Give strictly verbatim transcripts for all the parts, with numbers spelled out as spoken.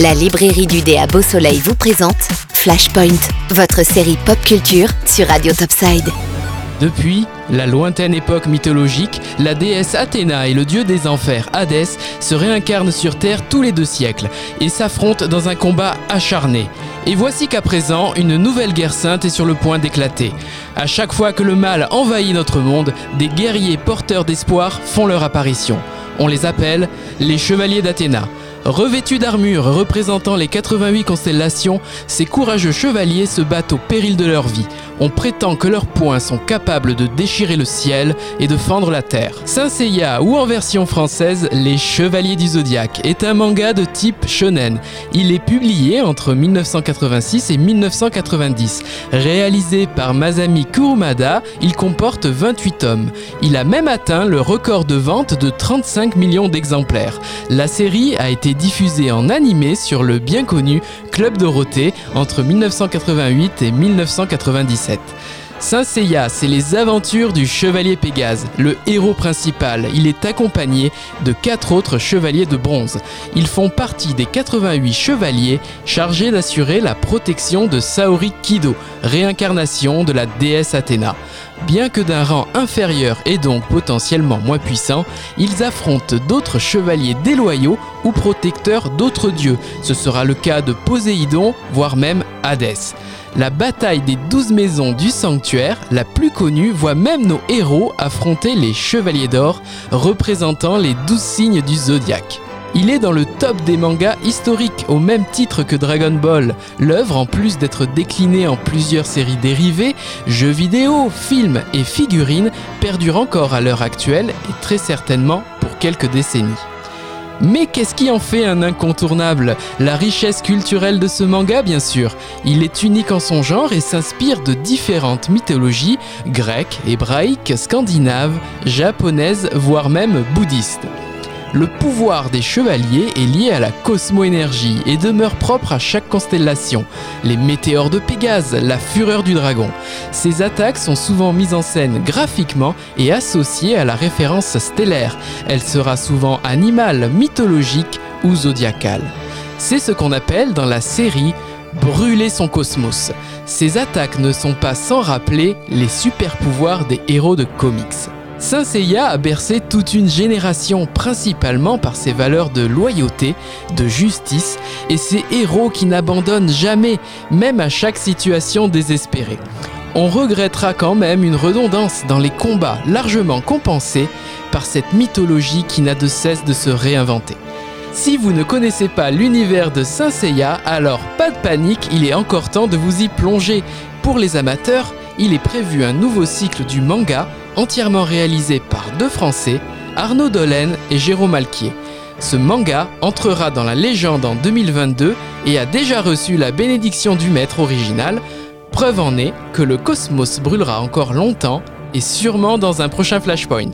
La librairie du dé à Beau Soleil vous présente Flashpoint, votre série pop culture sur Radio Topside. Depuis la lointaine époque mythologique, la déesse Athéna et le dieu des enfers, Hadès, se réincarnent sur Terre tous les deux siècles et s'affrontent dans un combat acharné. Et voici qu'à présent, une nouvelle guerre sainte est sur le point d'éclater. À chaque fois que le mal envahit notre monde, des guerriers porteurs d'espoir font leur apparition. On les appelle les chevaliers d'Athéna. Revêtus d'armures représentant les quatre-vingt-huit constellations, ces courageux chevaliers se battent au péril de leur vie. On prétend que leurs poings sont capables de déchirer le ciel et de fendre la terre. Saint Seiya, ou en version française, Les Chevaliers du Zodiaque, est un manga de type shonen. Il est publié entre dix-neuf cent quatre-vingt-six et dix-neuf cent quatre-vingt-dix. Réalisé par Masami Kurumada, il comporte vingt-huit tomes. Il a même atteint le record de vente de trente-cinq millions d'exemplaires. La série a été diffusée en animé sur le bien connu Club Dorothée entre dix-neuf cent quatre-vingt-huit et dix-neuf cent quatre-vingt-dix-sept. Saint Seiya, c'est les aventures du chevalier Pégase, le héros principal. Il est accompagné de quatre autres chevaliers de bronze. Ils font partie des quatre-vingt-huit chevaliers chargés d'assurer la protection de Saori Kido, réincarnation de la déesse Athéna. Bien que d'un rang inférieur et donc potentiellement moins puissant, ils affrontent d'autres chevaliers déloyaux ou protecteurs d'autres dieux. Ce sera le cas de Poséidon, voire même Hadès. La bataille des douze maisons du sanctuaire, la plus connue, voit même nos héros affronter les chevaliers d'or, représentant les douze signes du zodiaque. Il est dans le top des mangas historiques, au même titre que Dragon Ball. L'œuvre, en plus d'être déclinée en plusieurs séries dérivées, jeux vidéo, films et figurines, perdure encore à l'heure actuelle et très certainement pour quelques décennies. Mais qu'est-ce qui en fait un incontournable ? La richesse culturelle de ce manga, bien sûr. Il est unique en son genre et s'inspire de différentes mythologies, grecques, hébraïques, scandinaves, japonaises, voire même bouddhistes. Le pouvoir des chevaliers est lié à la cosmo-énergie et demeure propre à chaque constellation. Les météores de Pégase, la fureur du dragon. Ces attaques sont souvent mises en scène graphiquement et associées à la référence stellaire. Elle sera souvent animale, mythologique ou zodiacale. C'est ce qu'on appelle dans la série brûler son cosmos. Ces attaques ne sont pas sans rappeler les super pouvoirs des héros de comics. Saint Seiya a bercé toute une génération, principalement par ses valeurs de loyauté, de justice et ses héros qui n'abandonnent jamais, même à chaque situation désespérée. On regrettera quand même une redondance dans les combats largement compensée par cette mythologie qui n'a de cesse de se réinventer. Si vous ne connaissez pas l'univers de Saint Seiya, alors pas de panique, il est encore temps de vous y plonger. Pour les amateurs, il est prévu un nouveau cycle du manga entièrement réalisé par deux Français, Arnaud Dolène et Jérôme Alquier. Ce manga entrera dans la légende en deux mille vingt-deux et a déjà reçu la bénédiction du maître original. Preuve en est que le cosmos brûlera encore longtemps et sûrement dans un prochain Flashpoint.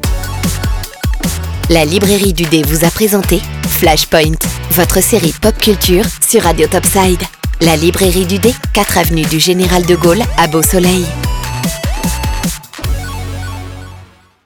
La librairie du dé vous a présenté Flashpoint, votre série pop culture sur Radio Topside. La librairie du dé, quatre avenue du Général de Gaulle à Beau Soleil.